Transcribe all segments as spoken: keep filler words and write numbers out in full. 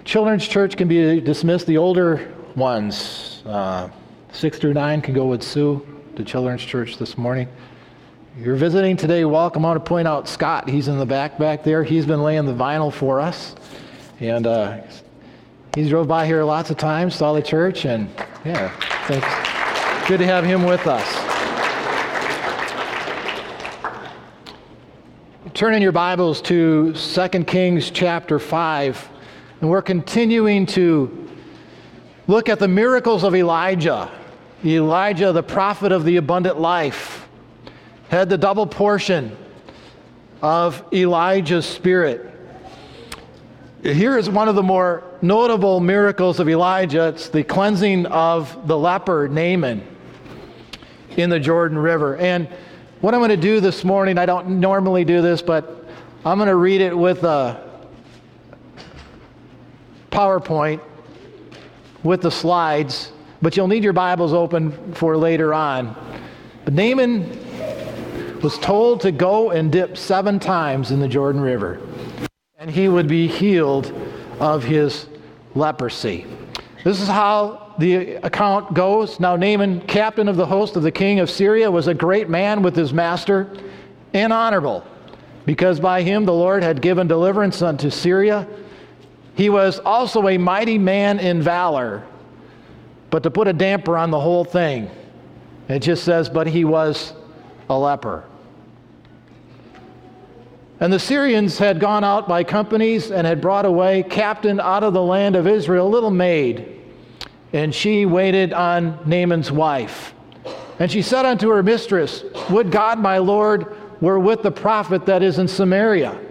Children's church can be dismissed. The older ones, uh, six through nine, can go with Sue to children's church this morning. If you're visiting today, welcome. I want to point out Scott. He's in the back back there. He's been laying the vinyl for us. And uh, he drove by here lots of times, saw the church, and yeah, thanks. Good to have him with us. Turn in your Bibles to Second Kings chapter five. And we're continuing to look at the miracles of Elijah. Elijah, the prophet of the abundant life, had the double portion of Elijah's spirit. Here is one of the more notable miracles of Elijah. It's the cleansing of the leper Naaman in the Jordan River. And what I'm going to do this morning, I don't normally do this, but I'm going to read it with a PowerPoint with the slides, but you'll need your Bibles open for later on. But Naaman was told to go and dip seven times in the Jordan River, and he would be healed of his leprosy. This is how the account goes. Now Naaman, captain of the host of the king of Syria, was a great man with his master and honorable, because by him the Lord had given deliverance unto Syria. He was also a mighty man in valor. But to put a damper on the whole thing, it just says, but he was a leper. And the Syrians had gone out by companies and had brought away captain out of the land of Israel, a little maid. And she waited on Naaman's wife. And she said unto her mistress, would God my Lord were with the prophet that is in Samaria,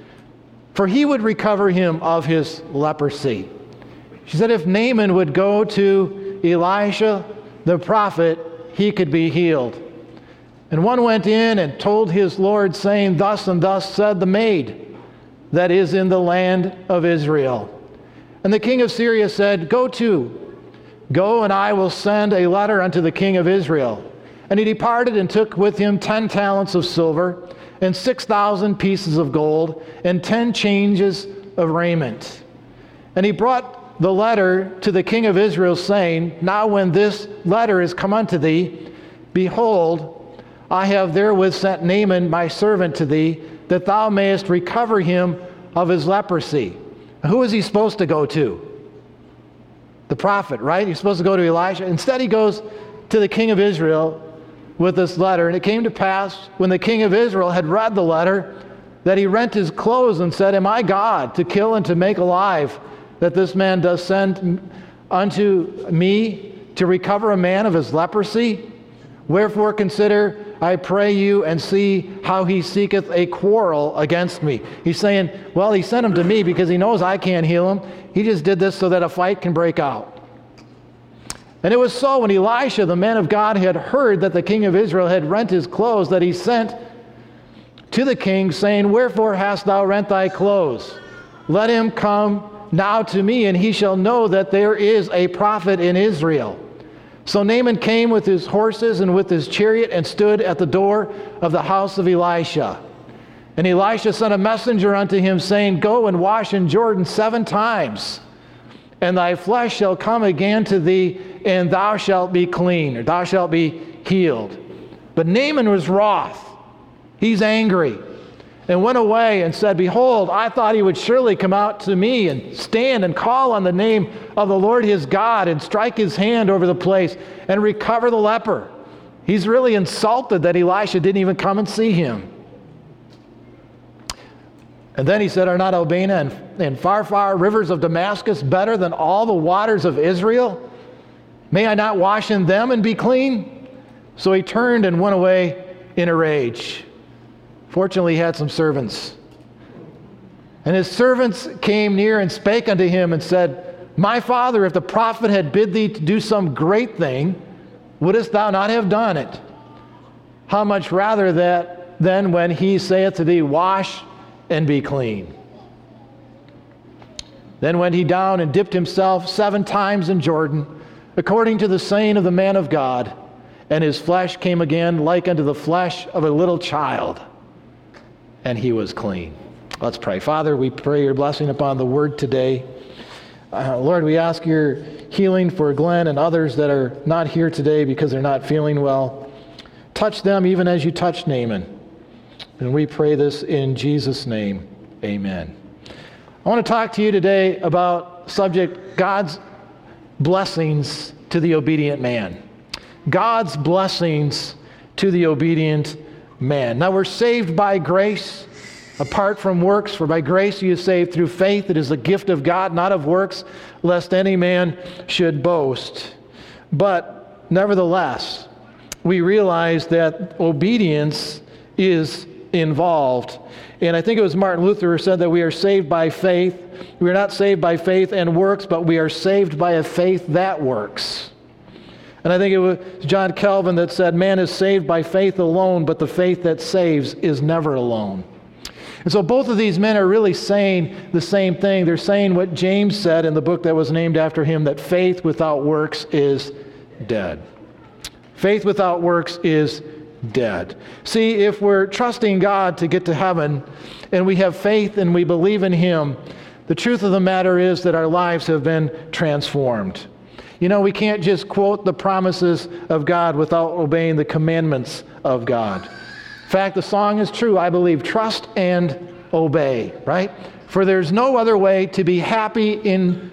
for he would recover him of his leprosy. She said, if Naaman would go to Elisha the prophet, he could be healed. And one went in and told his Lord, saying, thus and thus said the maid that is in the land of Israel. And the king of Syria said, go to, go, and I will send a letter unto the king of Israel. And he departed and took with him ten talents of silver, and six thousand pieces of gold, and ten changes of raiment. And he brought the letter to the king of Israel, saying, now when this letter is come unto thee, behold, I have therewith sent Naaman my servant to thee, that thou mayest recover him of his leprosy. Who is he supposed to go to? The prophet, right? He's supposed to go to Elisha. Instead, he goes to the king of Israel with this letter. And it came to pass, when the king of Israel had read the letter, that he rent his clothes and said, am I God to kill and to make alive, that this man does send unto me to recover a man of his leprosy? Wherefore consider, I pray you, and see how he seeketh a quarrel against me. He's saying, well, he sent him to me because he knows I can't heal him. He just did this so that a fight can break out. And it was so, when Elisha, the man of God, had heard that the king of Israel had rent his clothes, that he sent to the king, saying, wherefore hast thou rent thy clothes? Let him come now to me, and he shall know that there is a prophet in Israel. So Naaman came with his horses and with his chariot, and stood at the door of the house of Elisha. And Elisha sent a messenger unto him, saying, go and wash in Jordan seven times, and thy flesh shall come again to thee, and thou shalt be clean, or thou shalt be healed. But Naaman was wroth. He's angry, and went away and said, behold, I thought he would surely come out to me and stand and call on the name of the Lord his God, and strike his hand over the place and recover the leper. He's really insulted that Elisha didn't even come and see him. And then he said, are not Abana and, and Pharpar, rivers of Damascus, better than all the waters of Israel? May I not wash in them and be clean? So he turned and went away in a rage. Fortunately, he had some servants. And his servants came near and spake unto him and said, my father, if the prophet had bid thee to do some great thing, wouldest thou not have done it? How much rather that then when he saith to thee, wash and be clean? Then went he down and dipped himself seven times in Jordan, according to the saying of the man of God, and his flesh came again like unto the flesh of a little child, and he was clean. Let's pray. Father, we pray your blessing upon the word today. Uh, Lord, we ask your healing for Glenn and others that are not here today because they're not feeling well. Touch them even as you touched Naaman. And we pray this in Jesus' name. Amen. I want to talk to you today about subject God's blessings to the obedient man. God's blessings to the obedient man. Now we're saved by grace, apart from works, for by grace you are saved through faith. It is a gift of God, not of works, lest any man should boast. But nevertheless, we realize that obedience is involved. And I think it was Martin Luther who said that we are saved by faith. We are not saved by faith and works, but we are saved by a faith that works. And I think it was John Calvin that said, man is saved by faith alone, but the faith that saves is never alone. And so both of these men are really saying the same thing. They're saying what James said in the book that was named after him, that faith without works is dead. Faith without works is dead. See, if we're trusting God to get to heaven and we have faith and we believe in Him, the truth of the matter is that our lives have been transformed. You know, we can't just quote the promises of God without obeying the commandments of God. In fact, the song is true, I believe, trust and obey, right? For there's no other way to be happy in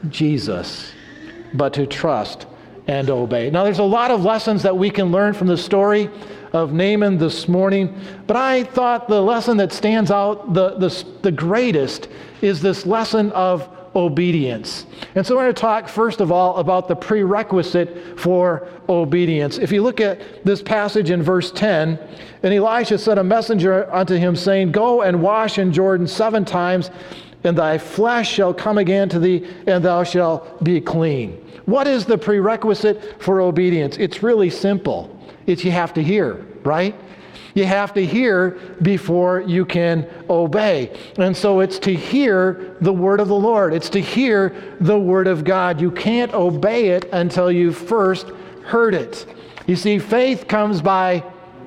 Jesus but to trust and obey. Now, there's a lot of lessons that we can learn from the story of Naaman this morning, but I thought the lesson that stands out the, the, the greatest is this lesson of obedience. And so we're going to talk first of all about the prerequisite for obedience. If you look at this passage in verse ten, and Elisha sent a messenger unto him, saying, Go and wash in Jordan seven times, and thy flesh shall come again to thee, and thou shalt be clean. What is the prerequisite for obedience? It's really simple. It's you have to hear, right? You have to hear before you can obey. And so it's to hear the word of the Lord. It's to hear the word of God. You can't obey it until you first heard it. You see, faith comes by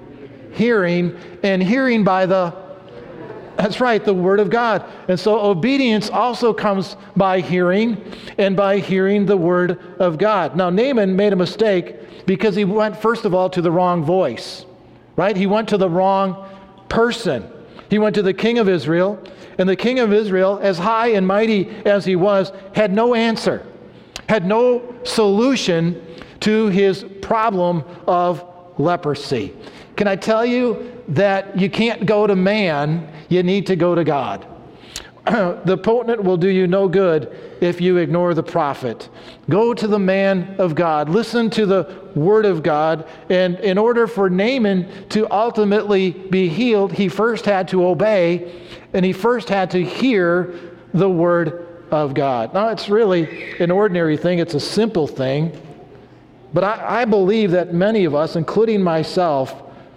hearing, and hearing by the, that's right, the word of God. And so obedience also comes by hearing, and by hearing the word of God. Now, Naaman made a mistake because he went, first of all, to the wrong voice. Right? He went to the wrong person. He went to the king of Israel, and the king of Israel, as high and mighty as he was, had no answer, had no solution to his problem of leprosy. Can I tell you that you can't go to man, you need to go to God. The potent will do you no good if you ignore the prophet. Go to the man of God. Listen to the word of God. And in order for Naaman to ultimately be healed, he first had to obey, and he first had to hear the word of God. Now, it's really an ordinary thing. It's a simple thing. But I, I believe that many of us, including myself,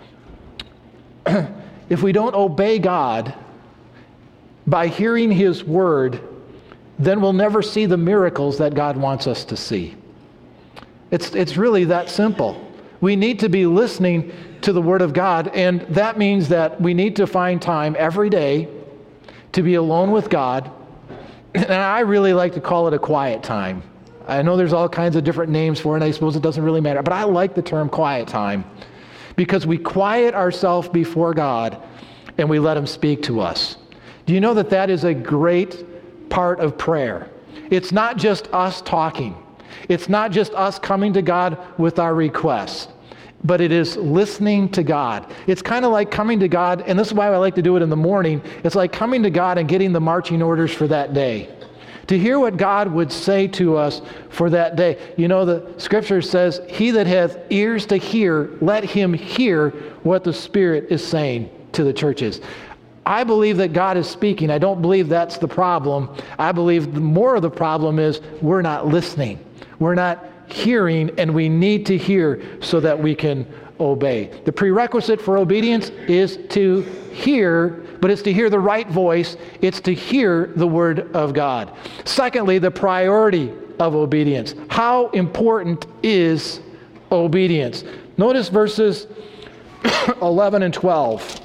if we don't obey God by hearing His word, then we'll never see the miracles that God wants us to see. It's, it's really that simple. We need to be listening to the word of God, and that means that we need to find time every day to be alone with God. And I really like to call it a quiet time. I know there's all kinds of different names for it, and I suppose it doesn't really matter, but I like the term quiet time because we quiet ourselves before God and we let Him speak to us. Do you know that that is a great part of prayer? It's not just us talking. It's not just us coming to God with our requests, but it is listening to God. It's kind of like coming to God, and this is why I like to do it in the morning. It's like coming to God and getting the marching orders for that day. To hear what God would say to us for that day. You know, the scripture says, he that hath ears to hear, let him hear what the Spirit is saying to the churches. I believe that God is speaking. I don't believe that's the problem. I believe the more of the problem is we're not listening. We're not hearing, and we need to hear so that we can obey. The prerequisite for obedience is to hear, but it's to hear the right voice. It's to hear the word of God. Secondly, the priority of obedience. How important is obedience? Notice verses eleven and twelve.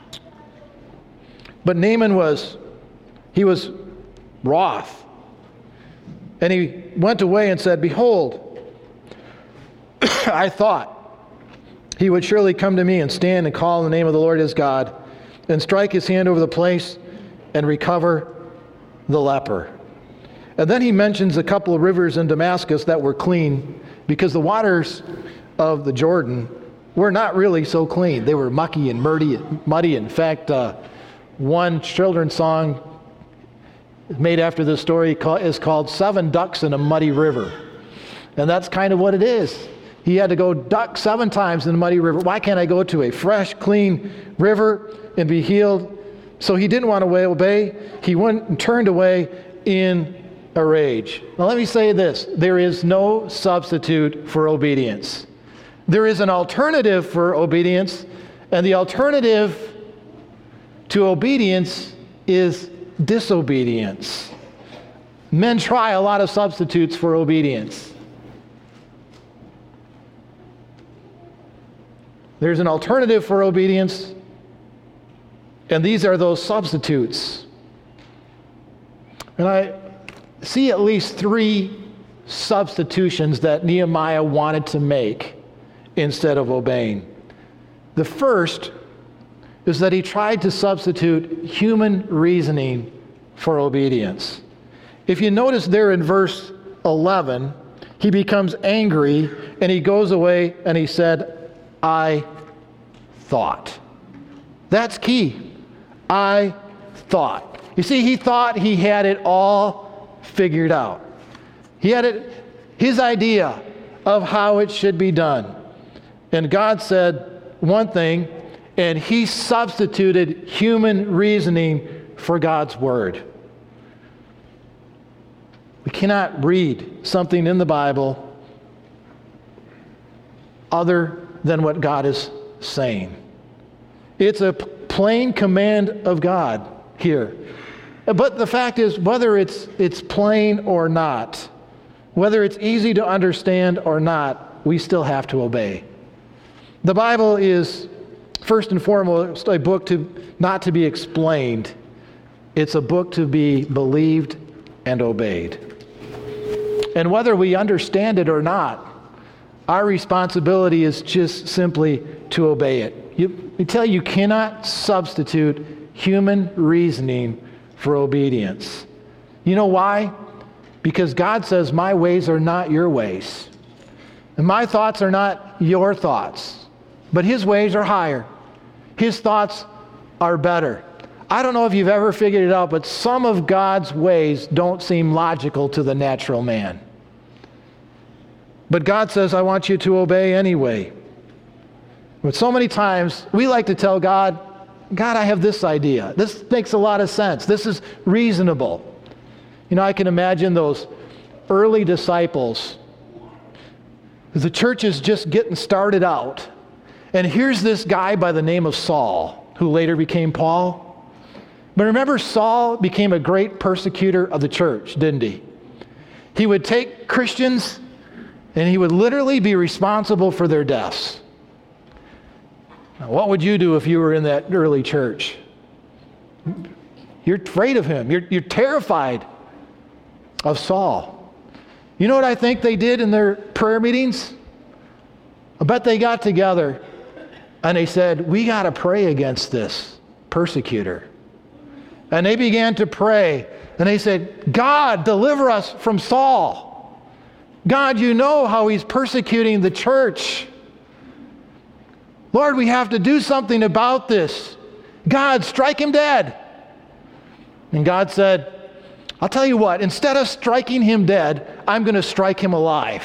But Naaman was, he was wroth. And he went away and said, behold, I thought he would surely come to me and stand and call in the name of the Lord his God, and strike his hand over the place and recover the leper. And then he mentions a couple of rivers in Damascus that were clean, because the waters of the Jordan were not really so clean. They were mucky and muddy. muddy. In fact, uh, one children's song made after this story is called Seven Ducks in a Muddy River. And that's kind of what it is. He had to go duck seven times in the muddy river. Why can't I go to a fresh, clean river and be healed? So he didn't want to obey. He went and turned away in a rage. Now let me say this. There is no substitute for obedience. There is an alternative for obedience, and the alternative to obedience is disobedience. Men try a lot of substitutes for obedience. There's an alternative for obedience, and these are those substitutes. And I see at least three substitutions that Nehemiah wanted to make instead of obeying. The first is that he tried to substitute human reasoning for obedience. If you notice there in verse eleven, he becomes angry and he goes away and he said, I thought. That's key. I thought. You see, he thought he had it all figured out. He had it, his idea of how it should be done. And God said one thing, and he substituted human reasoning for God's word. We cannot read something in the Bible other than what God is saying. It's a plain command of God here. But the fact is, whether it's it's plain or not, whether it's easy to understand or not, we still have to obey. The Bible is first and foremost a book to not to be explained. It's a book to be believed and obeyed. And whether we understand it or not, our responsibility is just simply to obey it. You, I tell you, you cannot substitute human reasoning for obedience. You know why? Because God says, my ways are not your ways. And my thoughts are not your thoughts. But his ways are higher. His thoughts are better. I don't know if you've ever figured it out, but some of God's ways don't seem logical to the natural man. But God says, I want you to obey anyway. But so many times, we like to tell God, God, I have this idea. This makes a lot of sense. This is reasonable. You know, I can imagine those early disciples. The church is just getting started out. And here's this guy by the name of Saul, who later became Paul. But remember, Saul became a great persecutor of the church, didn't he? He would take Christians and he would literally be responsible for their deaths. Now, what would you do if you were in that early church? You're afraid of him. You're, you're terrified of Saul. You know what I think they did in their prayer meetings? I bet they got together and they said, we got to pray against this persecutor. And they began to pray. And they said, God, deliver us from Saul. God, you know how he's persecuting the church. Lord, we have to do something about this. God, strike him dead. And God said, I'll tell you what, instead of striking him dead, I'm going to strike him alive.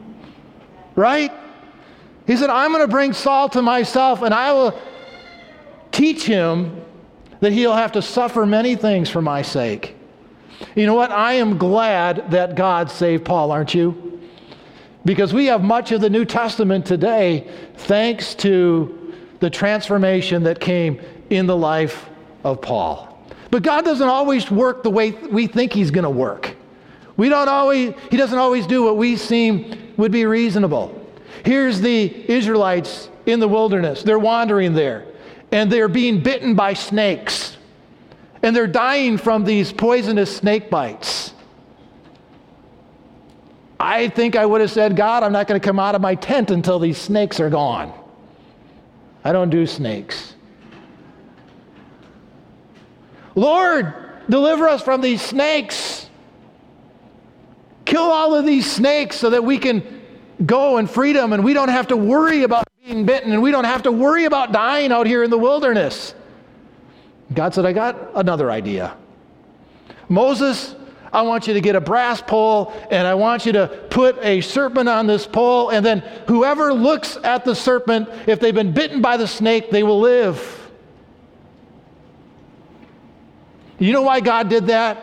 Right? He said, I'm going to bring Saul to myself, and I will teach him that he'll have to suffer many things for my sake. You know what? I am glad that God saved Paul, aren't you? Because we have much of the New Testament today thanks to the transformation that came in the life of Paul. But God doesn't always work the way we think he's going to work. We don't always, he doesn't always do what we seem would be reasonable. Here's the Israelites in the wilderness. They're wandering there, and they're being bitten by snakes. And they're dying from these poisonous snake bites. I think I would have said, God, I'm not going to come out of my tent until these snakes are gone. I don't do snakes. Lord, deliver us from these snakes. Kill all of these snakes so that we can go in freedom and we don't have to worry about being bitten and we don't have to worry about dying out here in the wilderness. God said, I got another idea. Moses, I want you to get a brass pole and I want you to put a serpent on this pole, and then whoever looks at the serpent, if they've been bitten by the snake, they will live. You know why God did that?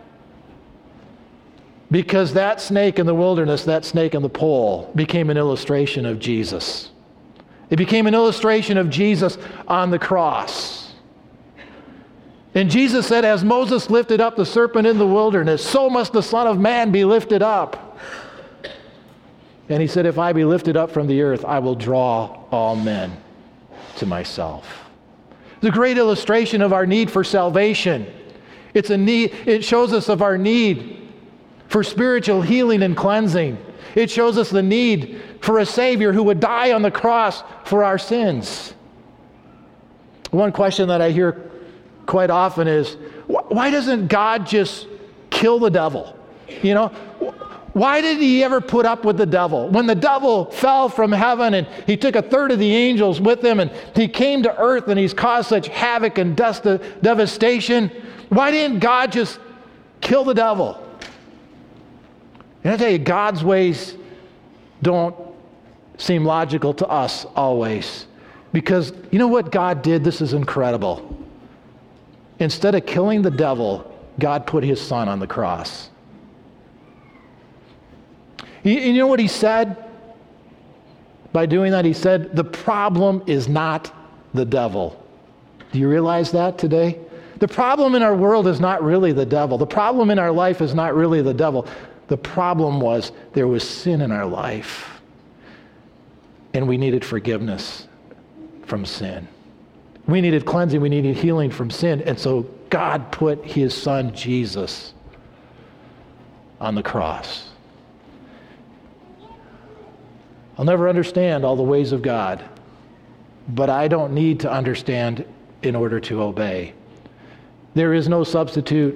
Because that snake in the wilderness, that snake on the pole, became an illustration of Jesus. It became an illustration of Jesus on the cross. And Jesus said, as Moses lifted up the serpent in the wilderness, so must the Son of Man be lifted up. And he said, if I be lifted up from the earth, I will draw all men to myself. It's a great illustration of our need for salvation. It's a need, it shows us of our need for spiritual healing and cleansing. It shows us the need for a Savior who would die on the cross for our sins. One question that I hear quite often is, why doesn't God just kill the devil? You know, why did he ever put up with the devil? When the devil fell from heaven and he took a third of the angels with him and he came to earth and he's caused such havoc and dust devastation, why didn't God just kill the devil? And I tell you, God's ways don't seem logical to us always. Because you know what God did? This is incredible. Instead of killing the devil, God put his Son on the cross. You, you know what he said? By doing that, he said, the problem is not the devil. Do you realize that today? The problem in our world is not really the devil. The problem in our life is not really the devil. The problem was there was sin in our life, and we needed forgiveness from sin. We needed cleansing. We needed healing from sin. And so God put his Son, Jesus, on the cross. I'll never understand all the ways of God, but I don't need to understand in order to obey. There is no substitute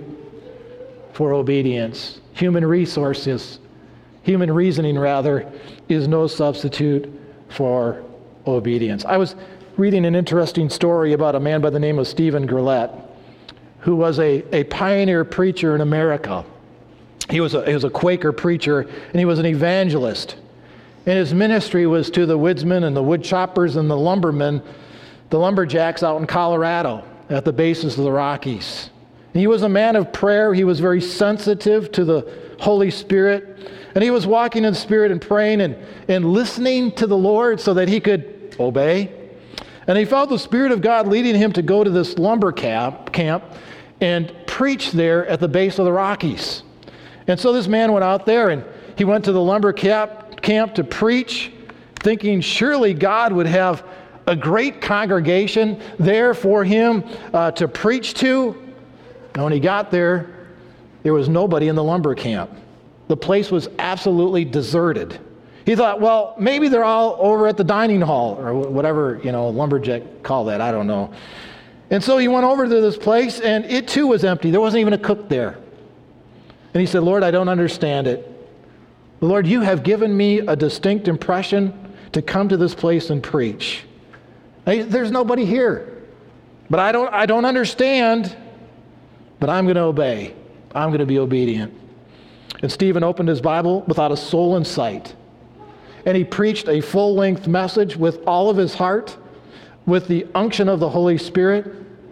for obedience. Human resources, human reasoning rather, is no substitute for obedience. I was reading an interesting story about a man by the name of Stephen Gurlett, who was a, a pioneer preacher in America. He was, a, he was a Quaker preacher, and he was an evangelist. And his ministry was to the woodsmen and the wood choppers and the lumbermen, the lumberjacks out in Colorado at the bases of the Rockies. He was a man of prayer. He was very sensitive to the Holy Spirit. And he was walking in the Spirit and praying and, and listening to the Lord so that he could obey. And he felt the Spirit of God leading him to go to this lumber camp, camp and preach there at the base of the Rockies. And so this man went out there and he went to the lumber camp, camp to preach, thinking surely God would have a great congregation there for him uh, to preach to. And when he got there, there was nobody in the lumber camp. The place was absolutely deserted. He thought, well, maybe they're all over at the dining hall or whatever, you know, lumberjack call that, I don't know. And so he went over to this place and it too was empty. There wasn't even a cook there. And he said, Lord, I don't understand it. Lord, you have given me a distinct impression to come to this place and preach. There's nobody here. But I don't, I don't understand. But I'm going to obey. I'm going to be obedient. And Stephen opened his Bible without a soul in sight. And he preached a full-length message with all of his heart, with the unction of the Holy Spirit.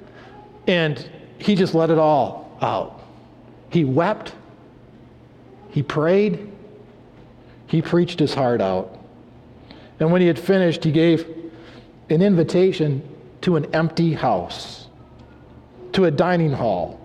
And he just let it all out. He wept. He prayed. He preached his heart out. And when he had finished, he gave an invitation to an empty house, to a dining hall.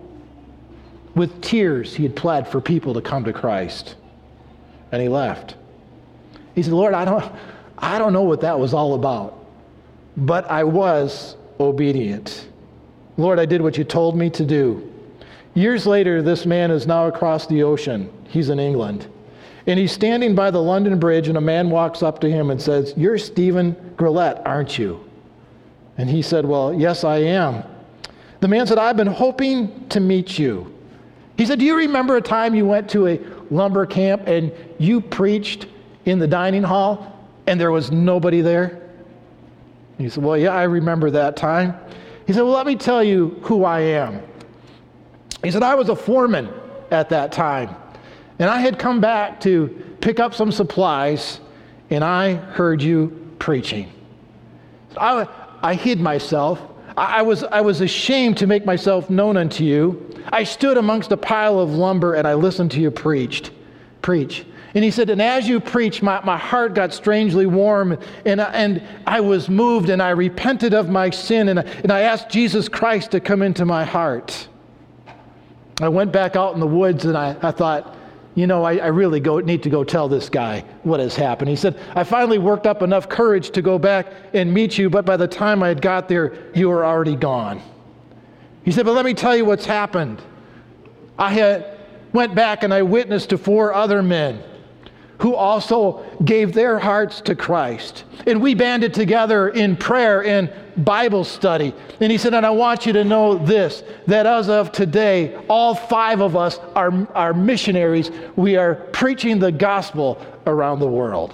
With tears, he had pled for people to come to Christ. And he left. He said, Lord, I don't, I don't know what that was all about, but I was obedient. Lord, I did what you told me to do. Years later, this man is now across the ocean. He's in England. And he's standing by the London Bridge, and a man walks up to him and says, "You're Stephen Grillette, aren't you?" And he said, "Well, yes, I am." The man said, "I've been hoping to meet you." He said, "Do you remember a time you went to a lumber camp and you preached in the dining hall and there was nobody there?" He said, "Well, yeah, I remember that time." He said, "Well, let me tell you who I am." He said, "I was a foreman at that time, and I had come back to pick up some supplies, and I heard you preaching. I, I hid myself. I, I was, I was ashamed to make myself known unto you. I stood amongst a pile of lumber, and I listened to you preached, preach." And he said, "And as you preached, my, my heart got strangely warm, and, I- and I was moved, and I repented of my sin, and, I- and I asked Jesus Christ to come into my heart. I went back out in the woods, and I, I thought, you know, I, I really go, need to go tell this guy what has happened." He said, "I finally worked up enough courage to go back and meet you, but by the time I had got there, you were already gone." He said, "But let me tell you what's happened. I had went back and I witnessed to four other men who also gave their hearts to Christ. And we banded together in prayer and Bible study." And he said, "And I want you to know this, that as of today, all five of us are, are missionaries. We are preaching the gospel around the world."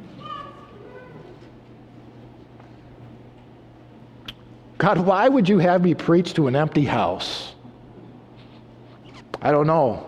God, why would you have me preach to an empty house? I don't know.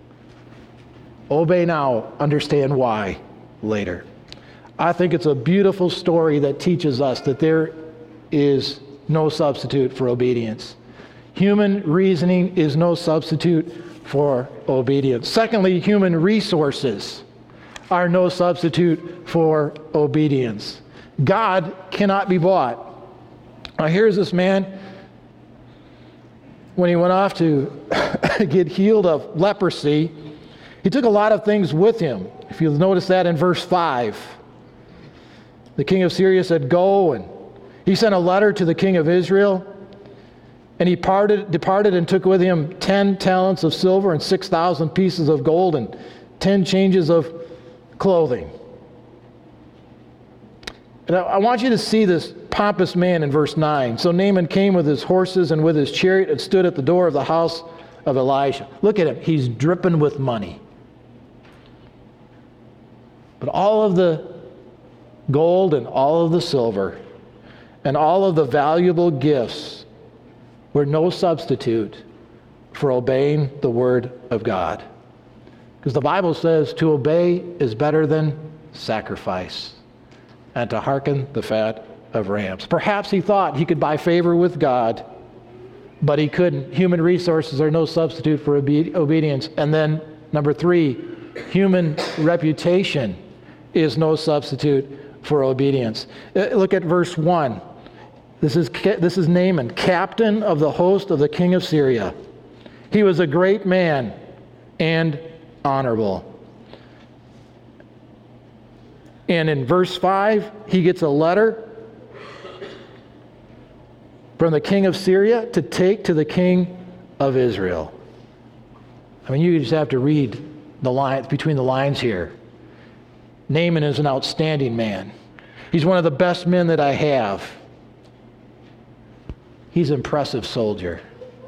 Obey now, understand why later. I think it's a beautiful story that teaches us that there is no substitute for obedience. Human reasoning is no substitute for obedience. Secondly, human resources are no substitute for obedience. God cannot be bought. Now here's this man, when he went off to get healed of leprosy, he took a lot of things with him. If you'll notice that in verse five. The king of Syria said, "Go," and he sent a letter to the king of Israel, and he parted, departed and took with him ten talents of silver and six thousand pieces of gold and ten changes of clothing. And I, I want you to see this pompous man in verse nine. "So Naaman came with his horses and with his chariot and stood at the door of the house of Elisha." Look at him. He's dripping with money. But all of the gold and all of the silver and all of the valuable gifts were no substitute for obeying the word of God. Because the Bible says to obey is better than sacrifice, and to hearken the fat of rams. Perhaps he thought he could buy favor with God, but he couldn't. Human resources are no substitute for obe- obedience. And then number three, human reputation is no substitute for obedience. Uh, look at verse one. This is, this is Naaman, captain of the host of the king of Syria. He was a great man and honorable. And in verse five, he gets a letter from the king of Syria to take to the king of Israel. I mean, you just have to read the lines between the lines here. Naaman is an outstanding man. He's one of the best men that I have. He's an impressive soldier.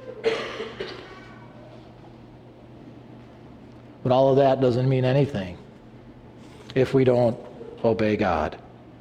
But all of that doesn't mean anything if we don't obey God.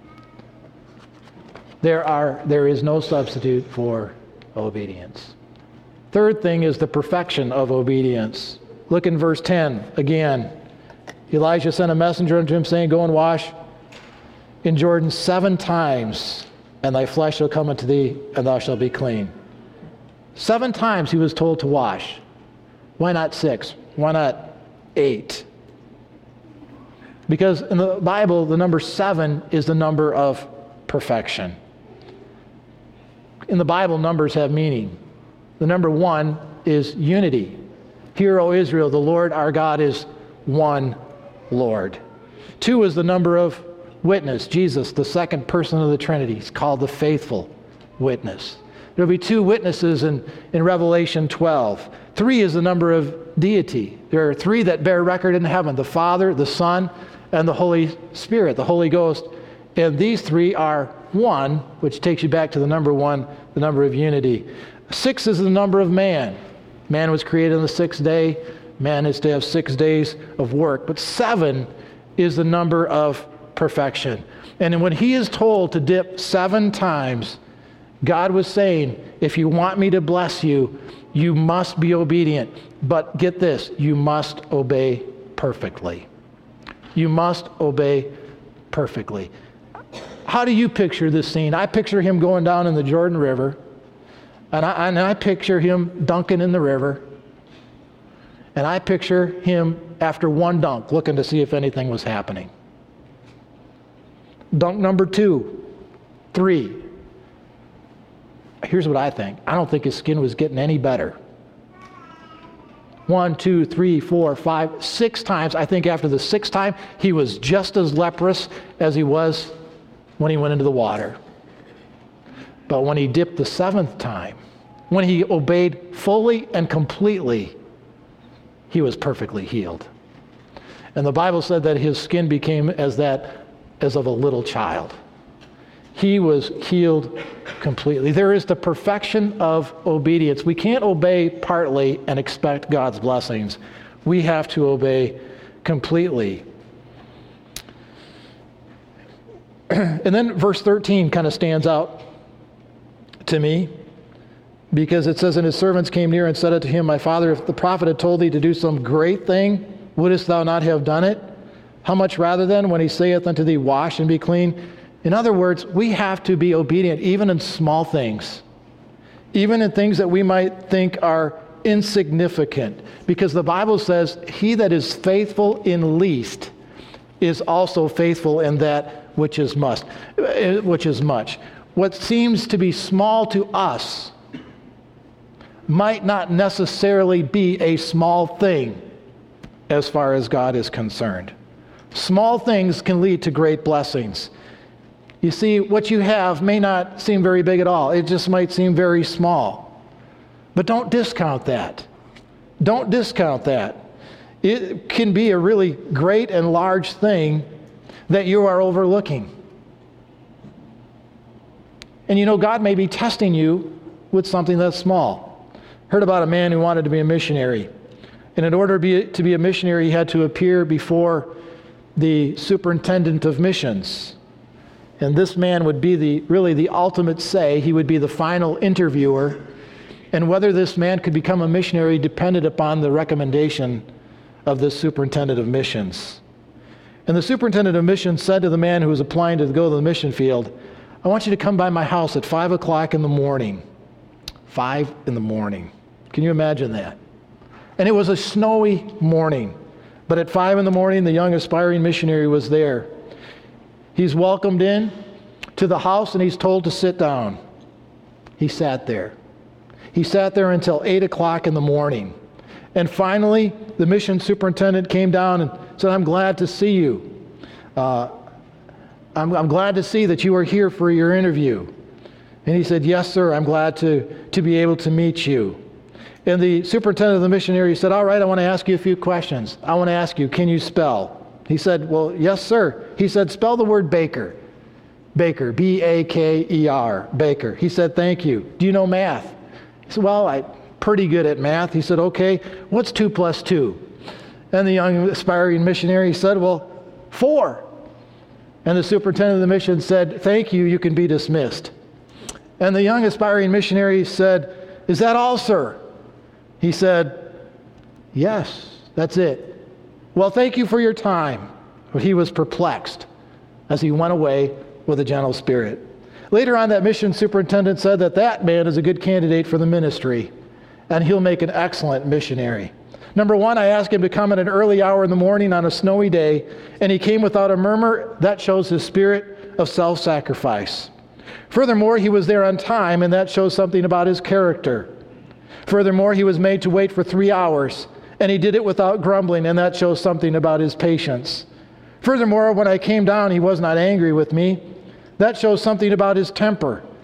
There are, there is no substitute for obedience. Third thing is the perfection of obedience. Look in verse ten again. Elijah sent a messenger unto him, saying, "Go and wash in Jordan seven times, and thy flesh shall come unto thee, and thou shalt be clean." Seven times he was told to wash. Why not six? Why not eight? Because in the Bible, the number seven is the number of perfection. In the Bible, numbers have meaning. The number one is unity. Hear, O Israel, the Lord our God is one Lord. Two is the number of witness. Jesus, the second person of the Trinity, is called the faithful witness. There'll be two witnesses in, in Revelation twelve. Three is the number of deity. There are three that bear record in heaven, the Father, the Son, and the Holy Spirit, the Holy Ghost. And these three are one, which takes you back to the number one, the number of unity. Six is the number of man. Man was created on the sixth day. Man is to have six days of work. But seven is the number of perfection. And when he is told to dip seven times, God was saying, if you want me to bless you, you must be obedient. But get this, you must obey perfectly. You must obey perfectly. How do you picture this scene? I picture him going down in the Jordan River, and I, and I picture him dunking in the river, and I picture him after one dunk looking to see if anything was happening. Dunk number two, three. Here's what I think. I don't think his skin was getting any better. One, two, three, four, five, six times. I think after the sixth time, he was just as leprous as he was when he went into the water. But when he dipped the seventh time, when he obeyed fully and completely, he was perfectly healed. And the Bible said that his skin became as that as of a little child. He was healed completely. There is the perfection of obedience. We can't obey partly and expect God's blessings. We have to obey completely. And then verse thirteen kind of stands out to me, because it says, and his servants came near and said unto him, my father, if the prophet had told thee to do some great thing, wouldest thou not have done it? How much rather then, when he saith unto thee, wash and be clean? In other words, we have to be obedient even in small things, even in things that we might think are insignificant, because the Bible says, he that is faithful in least is also faithful in that which is must, which is much. What seems to be small to us might not necessarily be a small thing as far as God is concerned. Small things can lead to great blessings. You see, what you have may not seem very big at all. It just might seem very small. But don't discount that. Don't discount that. It can be a really great and large thing that you are overlooking. And you know, God may be testing you with something that's small. Heard about a man who wanted to be a missionary. And in order to be, to be a missionary, he had to appear before the superintendent of missions. And this man would be the really the ultimate say. He would be the final interviewer. And whether this man could become a missionary depended upon the recommendation of the superintendent of missions. And the superintendent of missions said to the man who was applying to go to the mission field, I want you to come by my house at five o'clock in the morning. Five in the morning. Can you imagine that? And it was a snowy morning. But at five in the morning, the young aspiring missionary was there. He's welcomed in to the house and he's told to sit down. He sat there. He sat there until eight o'clock in the morning. And finally, the mission superintendent came down and said, I'm glad to see you. Uh, I'm, I'm glad to see that you are here for your interview. And he said, yes, sir, I'm glad to, to be able to meet you. And the superintendent of the missionary said, all right, I want to ask you a few questions. I want to ask you, can you spell? He said, well, yes, sir. He said, spell the word baker. Baker, B A K E R, baker. He said, thank you. Do you know math? He said, well, I'm pretty good at math. He said, okay, what's two plus two? And the young aspiring missionary said, well, four. And the superintendent of the mission said, thank you, you can be dismissed. And the young aspiring missionary said, is that all, sir? He said, yes, that's it. Well, thank you for your time. But he was perplexed as he went away with a gentle spirit. Later on, that mission superintendent said that that man is a good candidate for the ministry, and he'll make an excellent missionary. Number one, I asked him to come at an early hour in the morning on a snowy day, and he came without a murmur. That shows his spirit of self-sacrifice. Furthermore, he was there on time, and that shows something about his character. Furthermore, he was made to wait for three hours, and he did it without grumbling, and that shows something about his patience. Furthermore, when I came down, he was not angry with me. That shows something about his temper.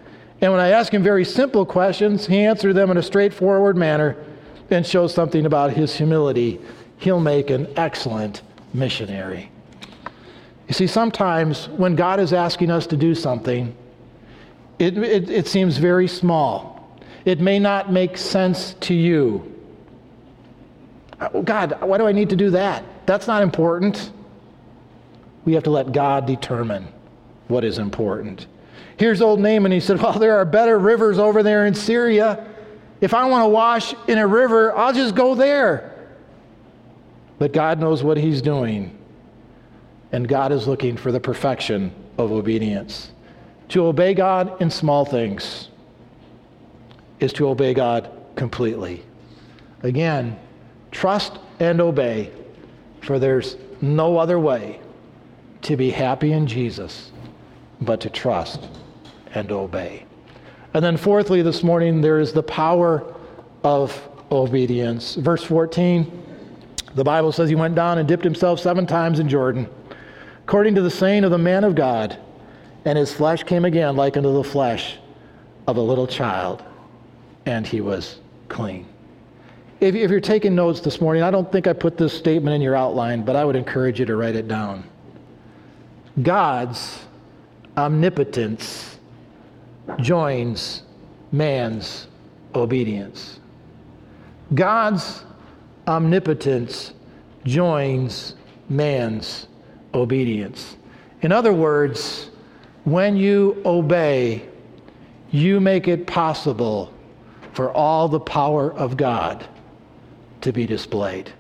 And when I ask him very simple questions, he answers them in a straightforward manner and shows something about his humility. He'll make an excellent missionary. You see, sometimes when God is asking us to do something, it, it, it seems very small. It may not make sense to you. Oh, God, why do I need to do that? That's not important. We have to let God determine what is important. Here's old Naaman. He said, well, there are better rivers over there in Syria. If I want to wash in a river, I'll just go there. But God knows what he's doing. And God is looking for the perfection of obedience. To obey God in small things is to obey God completely. Again, trust and obey, for there's no other way to be happy in Jesus but to trust and obey. And then fourthly, this morning, there is the power of obedience. Verse fourteen, the Bible says he went down and dipped himself seven times in Jordan, according to the saying of the man of God, and his flesh came again like unto the flesh of a little child, and he was clean. If, if you're taking notes this morning, I don't think I put this statement in your outline, but I would encourage you to write it down. God's omnipotence joins man's obedience. God's omnipotence joins man's obedience. In other words, when you obey, you make it possible for all the power of God to be displayed.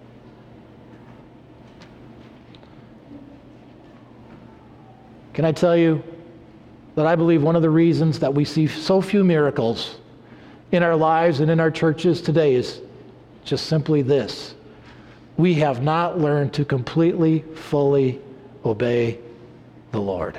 Can I tell you that I believe one of the reasons that we see so few miracles in our lives and in our churches today is just simply this: we have not learned to completely, fully obey the Lord.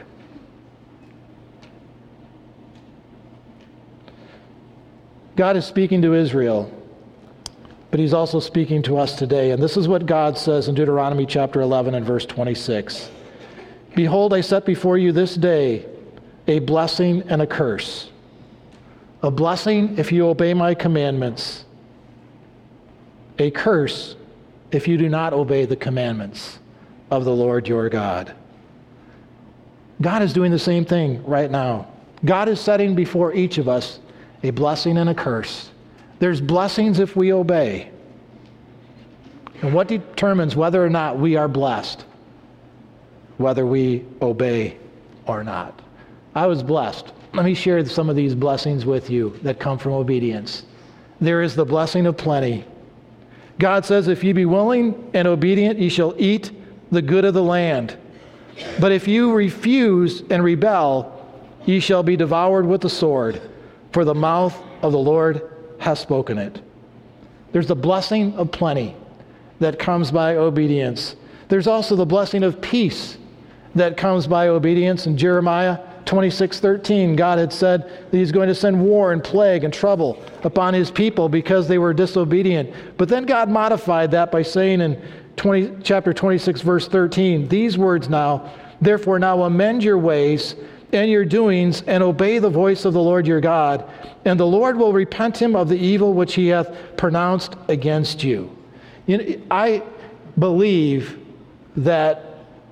God is speaking to Israel, but he's also speaking to us today. And this is what God says in Deuteronomy chapter eleven and verse twenty-six. Behold, I set before you this day a blessing and a curse. A blessing if you obey my commandments. A curse if you do not obey the commandments of the Lord your God. God is doing the same thing right now. God is setting before each of us a blessing and a curse. There's blessings if we obey. And what determines whether or not we are blessed? Whether we obey or not. I was blessed. Let me share some of these blessings with you that come from obedience. There is the blessing of plenty. God says, if you be willing and obedient, ye shall eat the good of the land. But if you refuse and rebel, ye shall be devoured with the sword, for the mouth of the Lord hath spoken it. There's the blessing of plenty that comes by obedience. There's also the blessing of peace that comes by obedience. In Jeremiah twenty-six thirteen, God had said that he's going to send war and plague and trouble upon his people because they were disobedient. But then God modified that by saying in twenty, chapter twenty-six, verse thirteen, these words now, therefore now amend your ways and your doings, and obey the voice of the Lord your God, and the Lord will repent him of the evil which he hath pronounced against you. You know, I believe that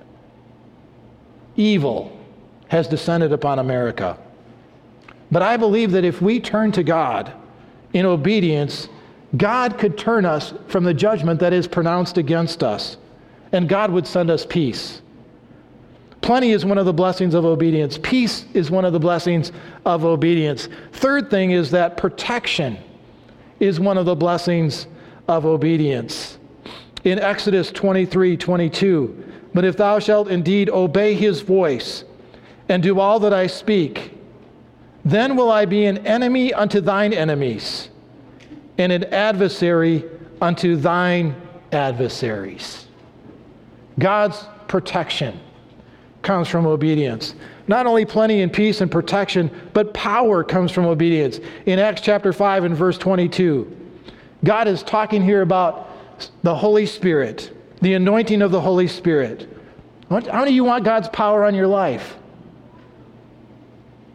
evil has descended upon America. But I believe that if we turn to God in obedience, God could turn us from the judgment that is pronounced against us, and God would send us peace. Plenty is one of the blessings of obedience. Peace is one of the blessings of obedience. Third thing is that protection is one of the blessings of obedience. In Exodus twenty-three twenty-two, but if thou shalt indeed obey his voice and do all that I speak, then will I be an enemy unto thine enemies and an adversary unto thine adversaries. God's protection comes from obedience. Not only plenty and peace and protection, but power comes from obedience. In Acts chapter five and verse twenty-two, God is talking here about the Holy Spirit, the anointing of the Holy Spirit. How many of you want God's power on your life?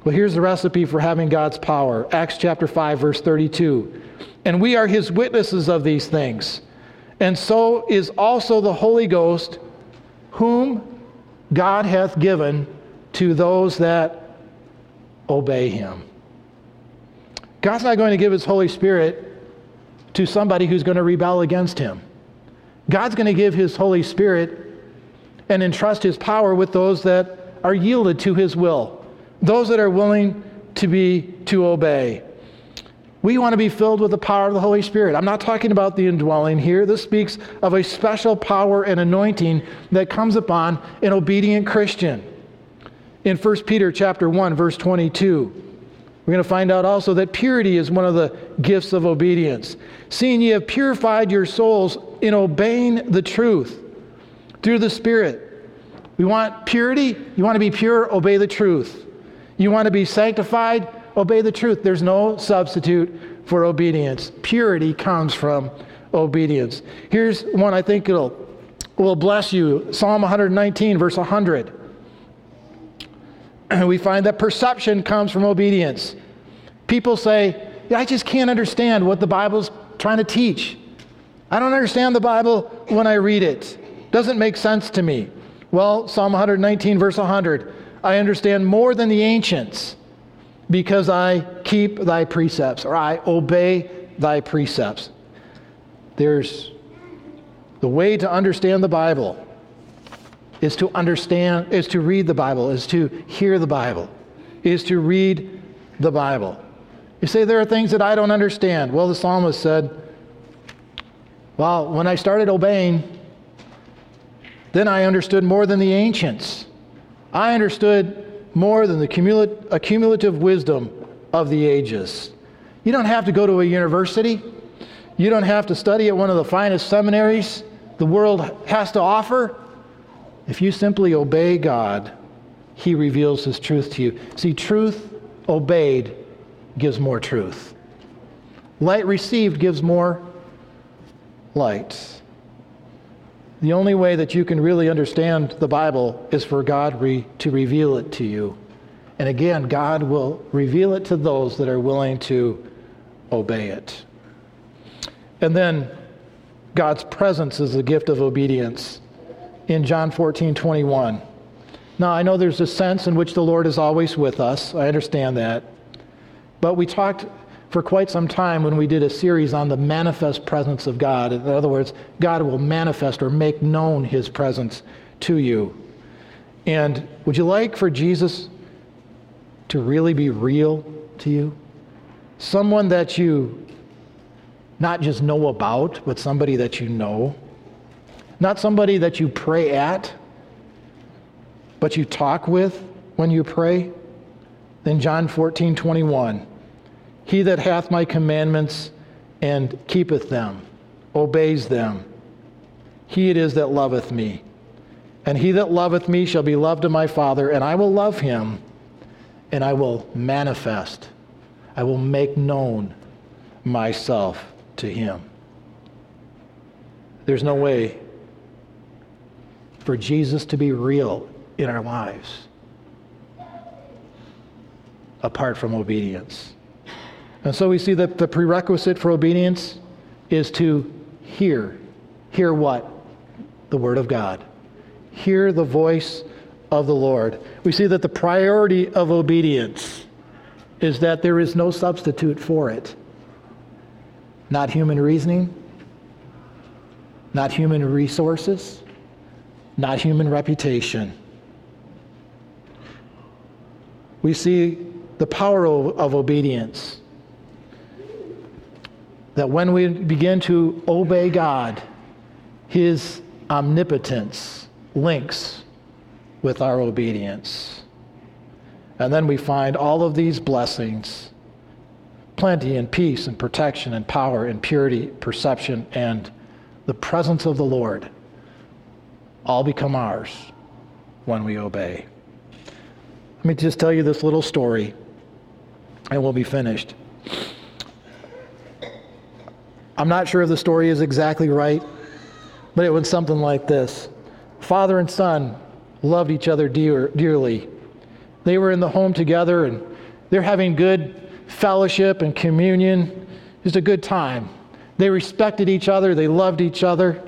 Well, here's the recipe for having God's power. Acts chapter five, verse thirty-two. And we are his witnesses of these things. And so is also the Holy Ghost, whom God hath given to those that obey him. God's not going to give his Holy Spirit to somebody who's going to rebel against him. God's going to give his Holy Spirit and entrust his power with those that are yielded to his will, those that are willing to be to obey. We want to be filled with the power of the Holy Spirit. I'm not talking about the indwelling here. This speaks of a special power and anointing that comes upon an obedient Christian. In First Peter chapter one, verse twenty-two, we're going to find out also that purity is one of the gifts of obedience. Seeing ye have purified your souls in obeying the truth through the Spirit. We want purity. You want to be pure? Obey the truth. You want to be sanctified? Obey the truth. There's no substitute for obedience. Purity comes from obedience. Here's one I think it'll will bless you. Psalm one nineteen, verse one hundred. We find that perception comes from obedience. People say, I just can't understand what the Bible's trying to teach. I don't understand the Bible when I read it. Doesn't make sense to me. Well, Psalm one nineteen, verse one hundred. I understand more than the ancients, because I keep thy precepts, or I obey thy precepts. There's the way to understand the Bible is to understand, is to read the Bible, is to hear the Bible, is to read the Bible. You say, there are things that I don't understand. Well, the psalmist said, well, when I started obeying, then I understood more than the ancients. I understood more than the cumulative, accumulative wisdom of the ages. You don't have to go to a university. You don't have to study at one of the finest seminaries the world has to offer. If you simply obey God, he reveals his truth to you. See, truth obeyed gives more truth. Light received gives more light. The only way that you can really understand the Bible is for God re- to reveal it to you. And again, God will reveal it to those that are willing to obey it. And then God's presence is the gift of obedience in John fourteen twenty-one. Now, I know there's a sense in which the Lord is always with us. I understand that. But we talked for quite some time when we did a series on the manifest presence of God. In other words, God will manifest or make known his presence to you. And would you like for Jesus to really be real to you? Someone that you not just know about, but somebody that you know. Not somebody that you pray at, but you talk with when you pray. Then John fourteen twenty-one. He that hath my commandments and keepeth them, obeys them, he it is that loveth me. And he that loveth me shall be loved of my Father, and I will love him, and I will manifest, I will make known myself to him. There's no way for Jesus to be real in our lives apart from obedience. And so we see that the prerequisite for obedience is to hear. Hear what? The Word of God. Hear the voice of the Lord. We see that the priority of obedience is that there is no substitute for it. Not human reasoning, not human resources, not human reputation. We see the power of, of obedience. That when we begin to obey God, his omnipotence links with our obedience. And then we find all of these blessings, plenty and peace and protection and power and purity, perception, and the presence of the Lord all become ours when we obey. Let me just tell you this little story, and we'll be finished. I'm not sure if the story is exactly right, but it was something like this. Father and son loved each other dear, dearly. They were in the home together, and They're having good fellowship and communion. It was a good time. They respected each other. They loved each other.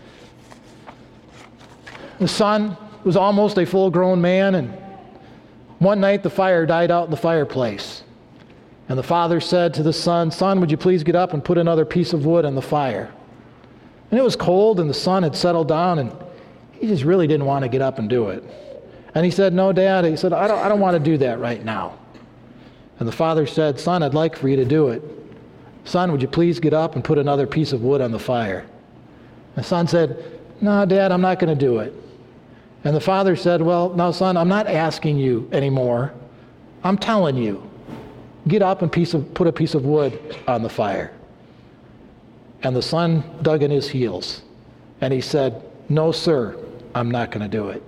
The son was almost a full-grown man, and one night the fire died out in the fireplace. And the father said to the son, "Son, would you please get up and put another piece of wood on the fire?" And it was cold, and the sun had settled down, and he just really didn't want to get up and do it. And he said, "No, Dad." He said, I don't, I don't want to do that right now." And the father said, "Son, I'd like for you to do it. Son, would you please get up and put another piece of wood on the fire?" The son said, "No, Dad, I'm not going to do it." And the father said, "Well, now, son, I'm not asking you anymore. I'm telling you. Get up and piece of, put a piece of wood on the fire." And the son dug in his heels, and he said, "No, sir, I'm not going to do it."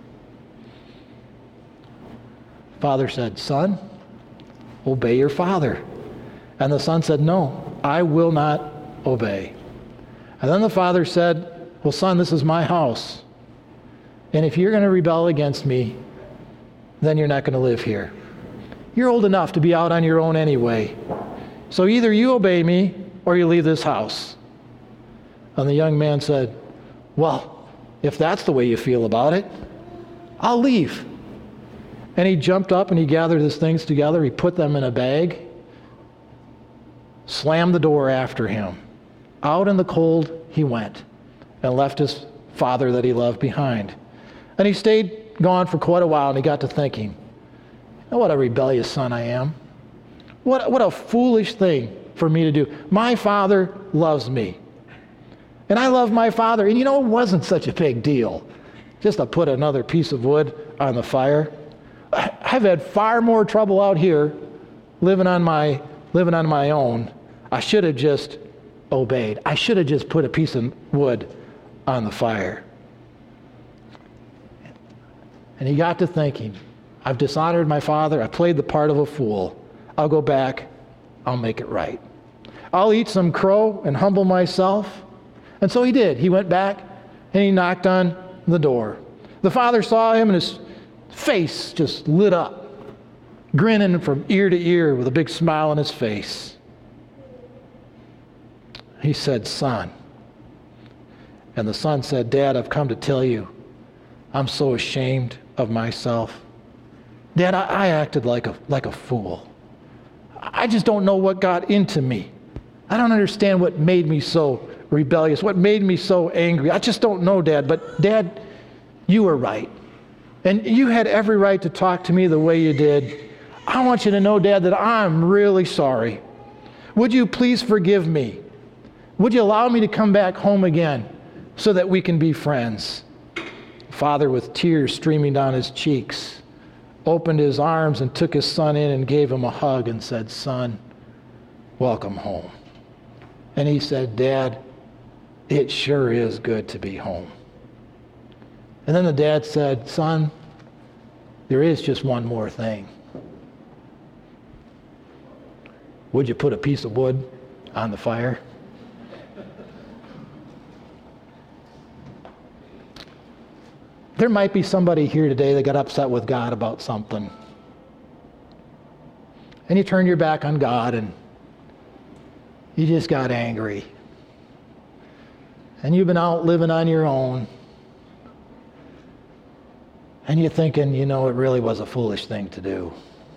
Father said, "Son, obey your father." And the son said, "No, I will not obey." And then the father said, "Well, son, this is my house. And if you're going to rebel against me, then you're not going to live here. You're old enough to be out on your own anyway. So either you obey me or you leave this house." And the young man said, "Well, if that's the way you feel about it, I'll leave." And he jumped up and he gathered his things together. He put them in a bag, slammed the door after him. Out in the cold he went and left his father that he loved behind. And he stayed gone for quite a while, and he got to thinking, "Oh, what a rebellious son I am. What, what a foolish thing for me to do. My father loves me. And I love my father. And you know, it wasn't such a big deal just to put another piece of wood on the fire. I've had far more trouble out here living on my, living on my own. I should have just obeyed. I should have just put a piece of wood on the fire." And he got to thinking, I've dishonored my father. I played the part of a fool. I'll go back. I'll make it right. I'll eat some crow and humble myself. And so he did. He went back and he knocked on the door. The father saw him and his face just lit up, grinning from ear to ear with a big smile on his face. He said, "Son." And the son said, "Dad, I've come to tell you, I'm so ashamed of myself. Dad, I, I acted like a, like a fool. I just don't know what got into me. I don't understand what made me so rebellious, what made me so angry. I just don't know, Dad. But Dad, you were right. And you had every right to talk to me the way you did. I want you to know, Dad, that I'm really sorry. Would you please forgive me? Would you allow me to come back home again so that we can be friends?" Father, with tears streaming down his cheeks, opened his arms and took his son in and gave him a hug and said, "Son, welcome home." And he said, "Dad, it sure is good to be home." And then the dad said, "Son, there is just one more thing. Would you put a piece of wood on the fire?" There might be somebody here today that got upset with God about something. And you turned your back on God and you just got angry. And you've been out living on your own. And you're thinking, you know, it really was a foolish thing to do.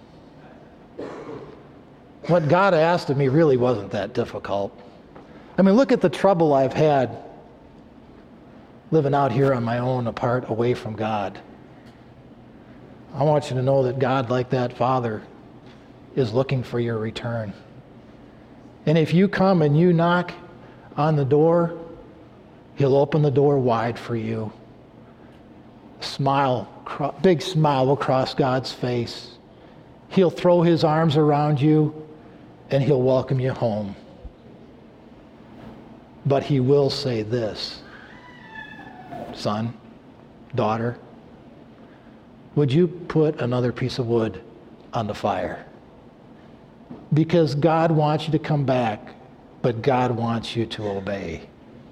What God asked of me really wasn't that difficult. I mean, look at the trouble I've had living out here on my own, apart, away from God. I want you to know that God, like that Father, is looking for your return. And if you come and you knock on the door, He'll open the door wide for you. Smile, big smile will cross God's face. He'll throw His arms around you and He'll welcome you home. But He will say this: "Son, daughter, would you put another piece of wood on the fire?" Because God wants you to come back, but God wants you to obey.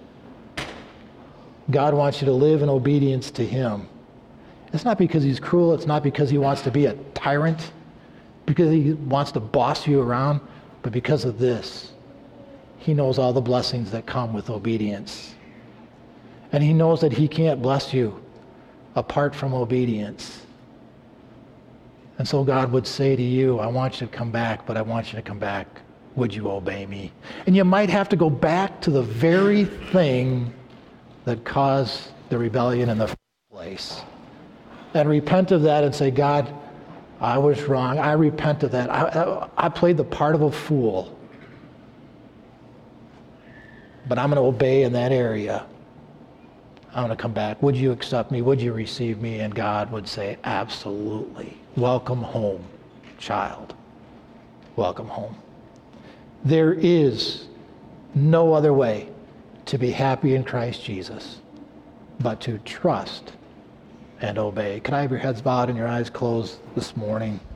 God wants you to live in obedience to Him. It's not because He's cruel. It's not because He wants to be a tyrant. because he wants to boss you around, but because of this. He knows all the blessings that come with obedience. And he knows that he can't bless you apart from obedience. And so God would say to you, I want you to come back, but I want you to come back. Would you obey me? And you might have to go back to the very thing that caused the rebellion in the first place. And repent of that and say, God, I was wrong. I repent of that. I, I, I played the part of a fool. But I'm going to obey in that area. I'm going to come back. Would you accept me? Would you receive me? And God would say, absolutely. Welcome home, child. Welcome home. There is no other way to be happy in Christ Jesus but to trust and obey. Can I have your heads bowed and your eyes closed this morning?